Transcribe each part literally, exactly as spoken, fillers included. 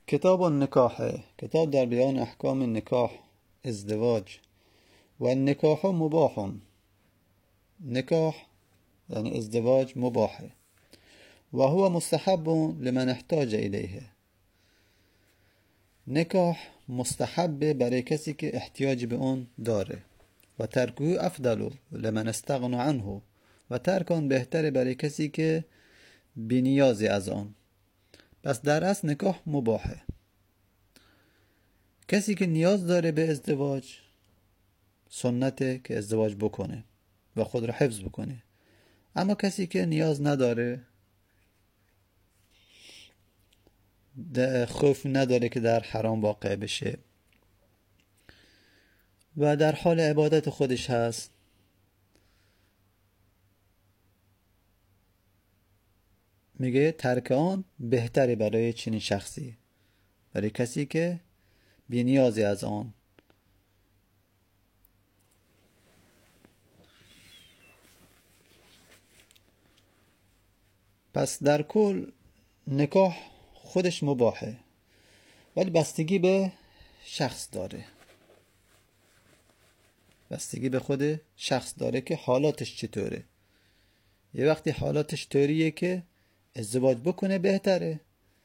کتاب النکاح، کتاب در بیان احکام نکاح، ازدواج. و النکاح مباح، نکاح یعنی ازدواج مباحه. و هو مستحب لمن احتاج الیه، نکاح مستحب برای کسی که احتیاج به اون داره. و ترکه افضل لمن استغنى عنه، و ترک آن بهتره برای کسی که بی‌نیازی از آن. پس در اصل نکاح مباحه. کسی که نیاز داره به ازدواج سنته که ازدواج بکنه و خود را حفظ بکنه. اما کسی که نیاز نداره، خوف نداره که در حرام واقع بشه و در حال عبادت خودش هست، میگه ترک آن بهتره برای چنین شخصی، برای کسی که بی نیازی از آن. پس در کل نکاح خودش مباحه، ولی بستگی به شخص داره، بستگی به خود شخص داره که حالاتش چطوره. یه وقتی حالاتش طوریه که ازدواج بکنه بهتره،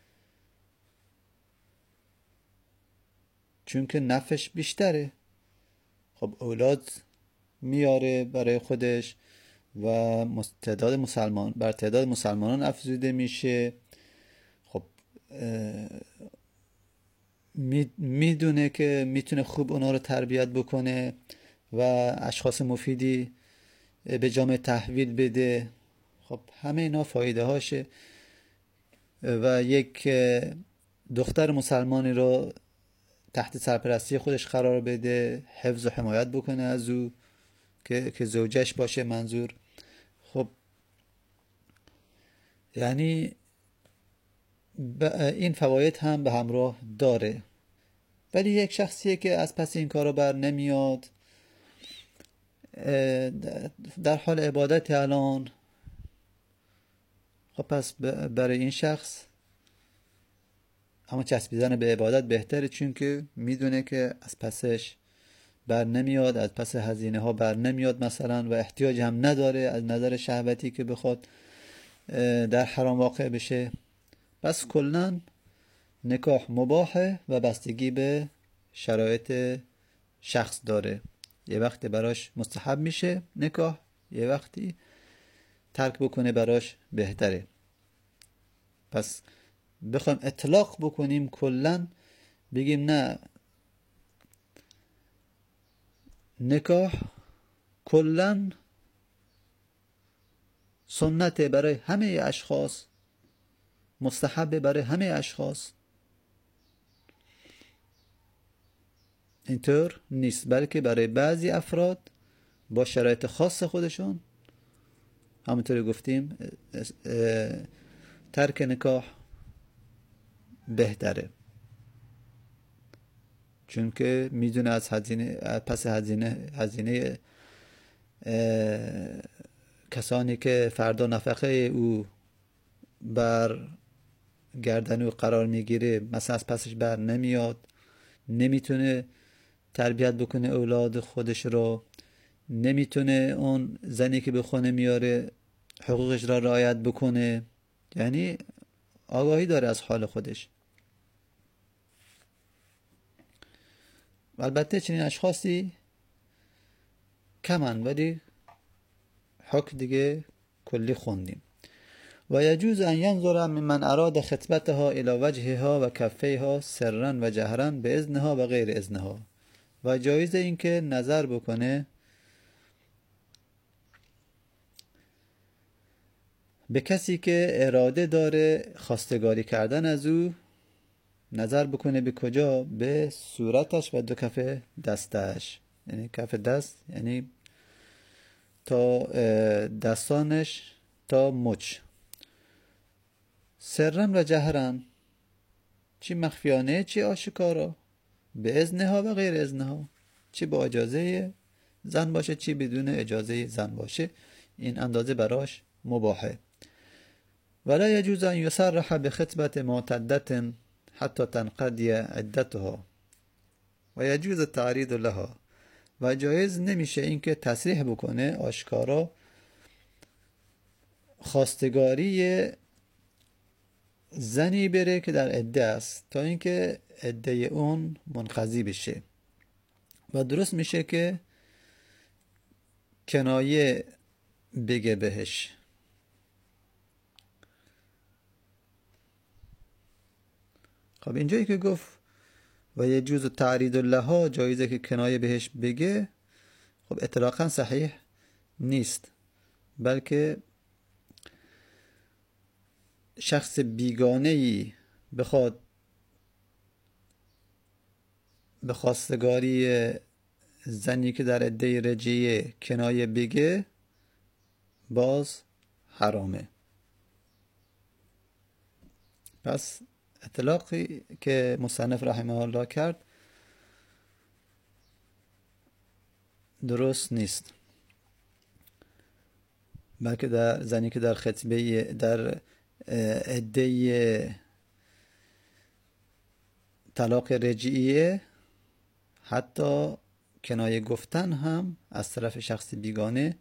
چون که نفعش بیشتره. خب اولاد میاره برای خودش و تعداد مسلمان بر تعداد مسلمانان افزوده میشه. خب میدونه که میتونه خوب اونا رو تربیت بکنه و اشخاص مفیدی به جامعه تحویل بده. خب همه اینا فایده هاشه. و یک دختر مسلمانی رو تحت سرپرستی خودش قرار بده، حفظ و حمایت بکنه از او که که زوجش باشه منظور. خب یعنی این فواید هم به همراه داره. ولی یک شخصیه که از پس این کارا بر نمیاد، در حال عبادت الان، خب پس برای این شخص اما چسبیدن به عبادت بهتره، چون که میدونه که از پسش بر نمیاد، از پس هزینه ها بر نمیاد مثلا، و احتیاج هم نداره از نظر شهوتی که بخواد در حرام واقع بشه. پس کلن نکاح مباحه و بستگی به شرایط شخص داره. یه وقتی براش مستحب میشه نکاح، یه وقتی ترک بکنه براش بهتره. پس بخوایم اطلاق بکنیم کلن بگیم نه، نکاح کلن سنته برای همه اشخاص، مستحبه برای همه اشخاص، اینطور نیست، بلکه برای بعضی افراد با شرایط خاص خودشون همونطوری گفتیم ترک نکاح بهتره، چون که میدونه از هزینه پس هزینه هزینه کسانی که فردا نفقه او بر گردن او قرار میگیره مثلا از پسش بر نمیاد، نمیتونه تربیت بکنه اولاد خودش رو، نمیتونه اون زنی که به خونه میاره حقوقش را رعایت بکنه. یعنی آگاهی داره از حال خودش. البته چنین اشخاصی کمن، ولی حکم دیگه کلی خوندیم. و یجوز ان ینظر ممن اراد خطبتها الی وجهها و کفیها سرا و جهرا باذنها و غیر اذنها، و جایز این که نظر بکنه به کسی که اراده داره خواستگاری کردن از او، نظر بکنه به کجا؟ به صورتش و دو کف دستش. یعنی کف دست یعنی تا دستانش تا مچ. سرن و جهرن، چی مخفیانه چی آشکارا، به اذنها و غیر اذنها، چی با اجازه زن باشه چی بدون اجازه زن باشه، این اندازه براش مباحه. ولا یجوز ان یصرح بخطبت معتدت حتی تنقضی عدتها و یجوز التعریض لها، و جایز نمیشه اینکه تصریح بکنه آشکارا خواستگاری زنی بره که در عده است تا اینکه عده اون منقضی بشه، و درست میشه که کنایه بگه بهش. خب اینجایی که گفت و یه جوز تعریض لها، جایزه که کنایه بهش بگه، خب اطلاقا صحیح نیست، بلکه شخص بیگانه‌ای بخواد به خواستگاری زنی که در عده رجعیه کنایه بگه باز حرامه. پس اطلاقی که مصنف رحمه الله کرد درست نیست، بلکه در زنی که در خطبه در عده طلاق رجعیه حتی کنایه گفتن هم از طرف شخص بیگانه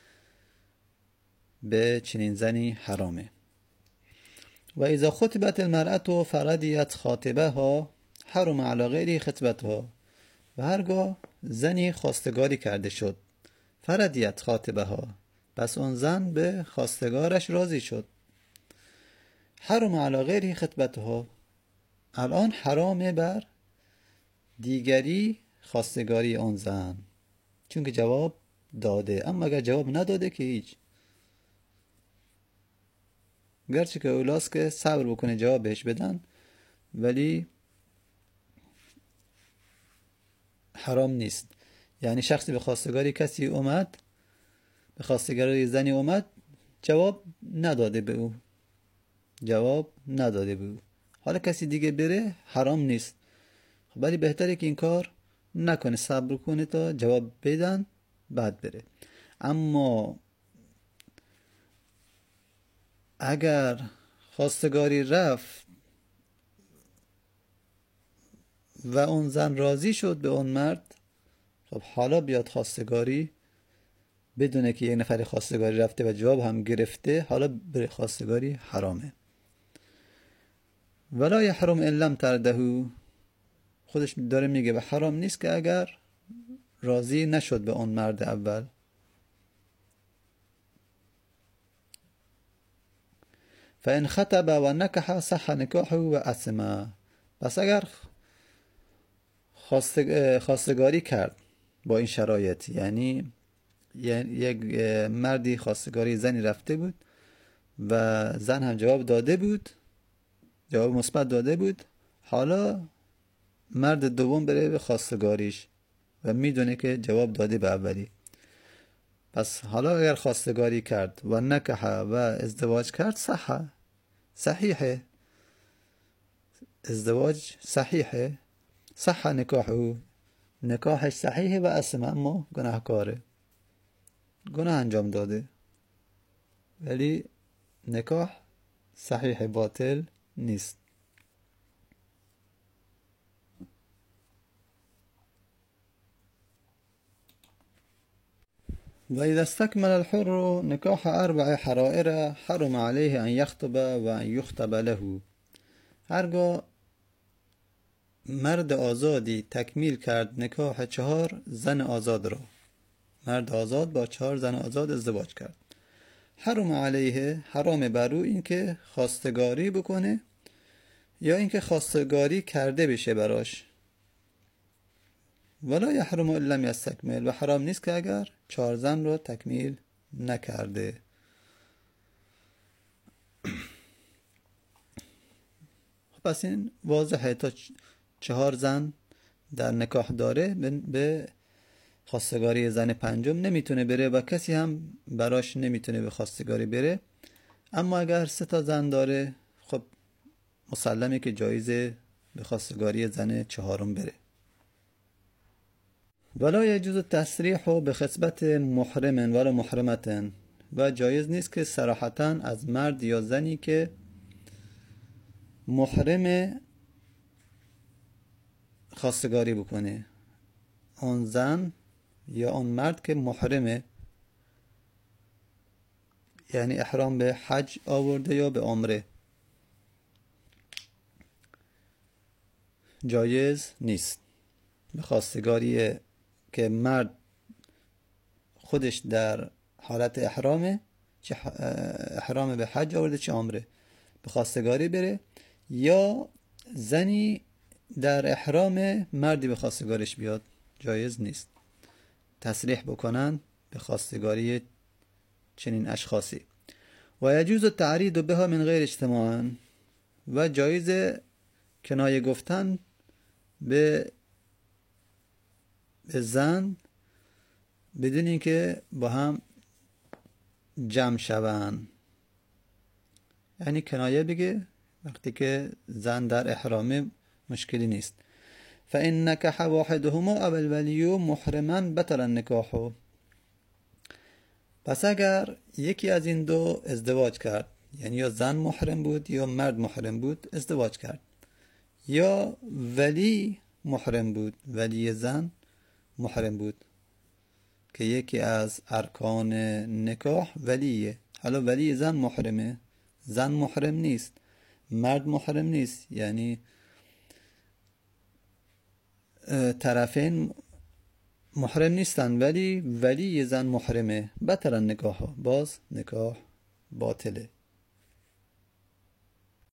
به چنین زنی حرامه. و اذا خطبت المرأة فردیت خاطبها حرم علی غیره خطبتها، و هرگاه زنی خواستگاری کرده شد، فردیت خاطبها، پس اون زن به خواستگارش راضی شد، حرم علی غیره خطبتها، الان حرامه بر دیگری خواستگاری اون زن، چون که جواب داده. اما اگر جواب نداده که هیچ، گرچه که اولاست که صبر بکنه جواب بهش بدن، ولی حرام نیست. یعنی شخصی به خواستگاری کسی اومد، به خواستگاری زنی اومد، جواب نداده به او، جواب نداده به او، حالا کسی دیگه بره حرام نیست، ولی بهتره که این کار نکنه، صبر کنه تا جواب بدن بعد بره. اما اگر خواستگاری رفت و اون زن راضی شد به اون مرد، خب حالا بیاد خواستگاری بدونه که یک نفر خواستگاری رفته و جواب هم گرفته، حالا بره خواستگاری حرامه. ولا یحرم ان لم ترده، خودش داره میگه به حرام نیست که اگر راضی نشد به اون مرد اول. فان خطب و نکح صح نکاحه و اثم، پس اگر خواستگاری کرد با این شرایط، یعنی یک مردی خواستگاری زنی رفته بود و زن هم جواب داده بود، جواب مثبت داده بود، حالا مرد دوم بره به خواستگاریش و میدونه که جواب داده به اولی، پس حالا اگر خواستگاری کرد و نکح و ازدواج کرد، صح صحیحه، ازدواج صحیحه، صح نکاحه، نکاحش صحیحه و اسم، اما گناهکاره، گناه انجام داده، ولی نکاح صحیح باطل نیست. و اذا استكمل الحر نکاح اربع حرائر حرم عليه ان يخطب و ان يخطب له، هرگاه مرد آزادی تکمیل کرد نکاح چهار زن آزاد را، مرد آزاد با چهار زن آزاد ازدواج کرد، حرم علیه، حرام بر او این که خواستگاری بکنه یا اینکه خواستگاری کرده بشه براش. ولا یحرم الا لم یستکمل، و حرام نیست که اگر چهار زن رو تکمیل نکرده. پس این واضحه، تا چهار زن در نکاح داره به خواستگاری زن پنجم نمیتونه بره و کسی هم براش نمیتونه به خواستگاری بره. اما اگر سه تا زن داره، خب مسلمه که جایزه به خواستگاری زن چهارم بره. ولا یجوز التصریح به خطبت محرم ولا محرمتن، و جایز نیست که صراحتاً از مرد یا زنی که محرم خواستگاری بکنه، اون زن یا اون مرد که محرمه، یعنی احرام به حج آورده یا به عمره، جایز نیست. به خواستگاری که مرد خودش در حالت احرامه، چه احرام به حج آورده چه عمره، به خواستگاری بره، یا زنی در احرام مردی به خواستگارش بیاد، جایز نیست. تصریح بکنن به خواستگاری چنین اشخاصی. و یجوز التعریض بها من غیر اجتماع، و جایز کنایه گفتن به به زن بدون اینکه با هم جمع شون. یعنی کنایه بگه وقتی که زن در احرام مشکلی نیست. فإن نكح واحدهما او الولی محرما بطل النکاح. پس اگر یکی از این دو ازدواج کرد، یعنی یا زن محرم بود یا مرد محرم بود ازدواج کرد، یا ولی محرم بود، ولی زن محرم بود که یکی از ارکان نکاح ولیه. حالا ولی زن محرمه، زن محرم نیست، مرد محرم نیست، یعنی طرفین محرم نیستن ولی ولی زن محرمه، بطل النکاح، باز نکاح باطله.